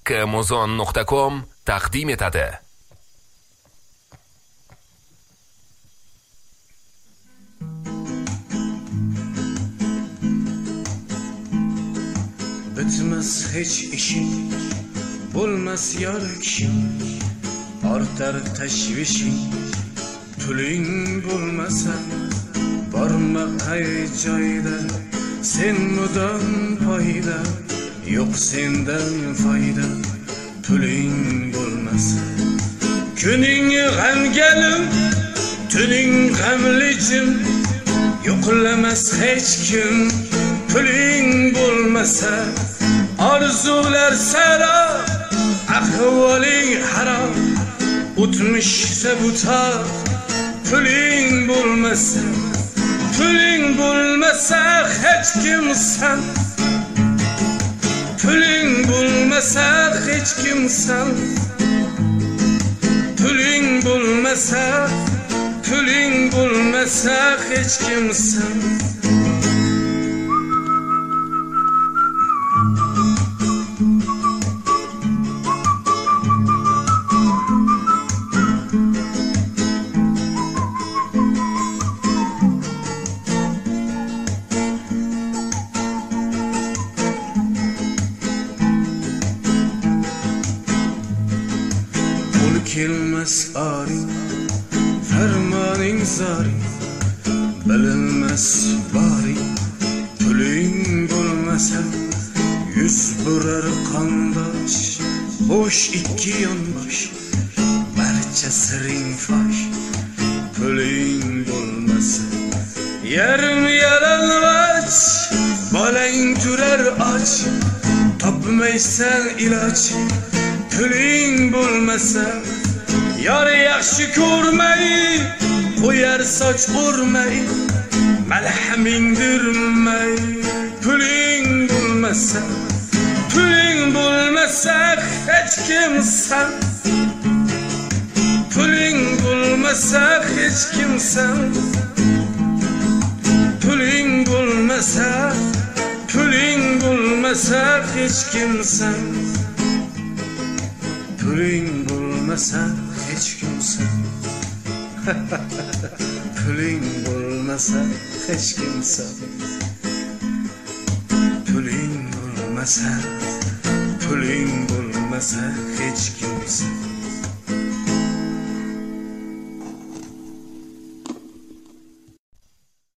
kmuzon.com taqdim etadi. Bitmas hiç işim, bo'lmas yor kishim, ortar tashvishing, puling bo'lmasa, borma qay joyda, sen mudom foyda, yo'q sendan foyda, puling bo'lmasa. Kuning g'amganim, tuning g'amlijim, yo'qlamas hech kim, puling bo'lmasa. Arzular sara, ahvoling harom, o'tmishsa butar, puling bo'lmasa. Puling bo'lmasa hech kimsan, puling bo'lmasa hech kimsan, puling bo'lmasa, puling bo'lmasa hech kimsan. Kelmas oring, farmoning zoring, bilinmas boring, puling bo'lmasa, yuz burar qondosh, bo'sh ikki yonbosh, barcha siring fosh, puling bo'lmasa. Yarim yalang'och, bolang turar och, topmaysan iloj, puling bo'lmasa. Yar yaxshi ko'rmay, qo'yar soch o'rmay, malhaming dirmay, puling bo'lmasa. Puling bo'lmasa hech kimsan, puling bo'lmasa hech kimsan, puling bo'lmasa, puling bo'lmasa hech kimsan, puling bo'lmasa hech kimsan. Puling bo'lmasa hech kimsan, puling bo'lmasa, puling bo'lmasa hech kimsan.